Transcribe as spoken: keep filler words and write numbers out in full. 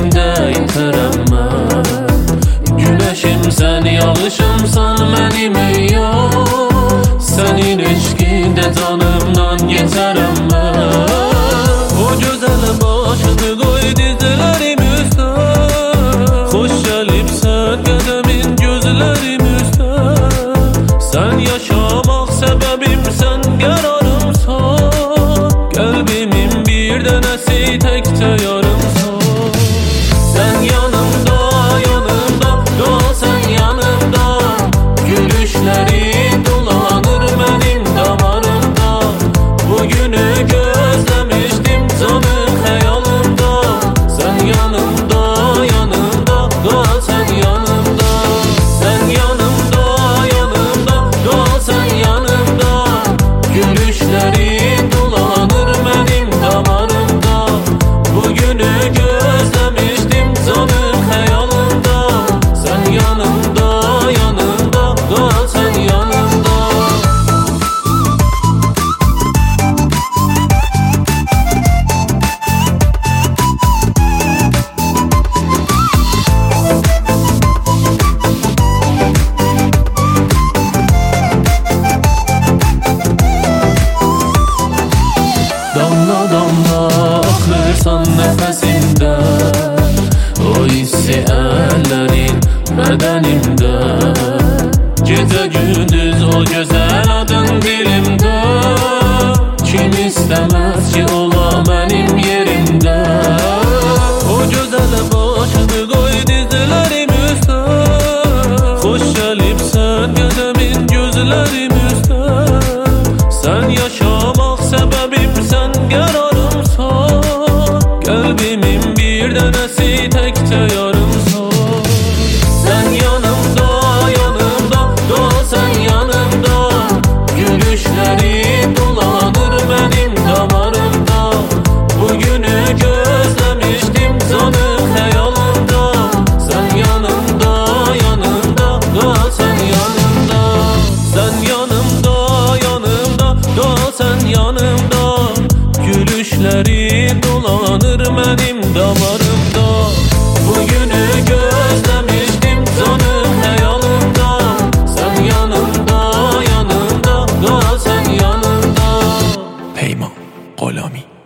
elimde iteremem. Güneşimsen, yağışımsan benim yok. Senin eşkinde canımdan geçerem ben. O güzel başını koy dizlerim üstə. Hoş gelipsen qədemin gözlerim üstə. Sen yaşamak sebebimsen, kararımsan. Kalbimin bir denesi tekçe yarımsan. Sen yanımda, yanımda, kal sen yanımda. Gülüşlerin dolanır benim damarımda. Bugünü gözlemiştim canım hayalımda. Sen yanımda, yanımda, kal sen yanımda. Sen yanımda, yanımda, kal sen yanımda. Gülüşlerin dolanır benim damarımda. Bugünü gözlemiştim canım hayalımda. Sen yanımda, yanımda, kal sen yanımda. Damla damla akırsan nefesimde. O hissi ellerin bedenimde. Gece gündüz o güzel adın dilimde. Kim istemez ki ola benim yerimde. O güzel başını koy dizlerim üstə. Hoş gelipsen gözlemin gözlerim üstə. Sen yaşamak sebebimsen, kararımsan. Kalbimin bir denesi tekçe yarımsan. Sen yanımda, yanımda, kal sen yanımda. Gülüşlerin dolanır benim damarımda. Bugünü gözlemiştim canım hayalımda. Sen yanımda, yanımda, kal sen yanımda. Sen yanımda, yanımda, kal sen yanımda. Gülüşlerin dolanır benim damarımda. Bugünü gözlemiştim canım hayalımda. Sen yanımda, yanımda, kal sen yanımda. پیمان غلامی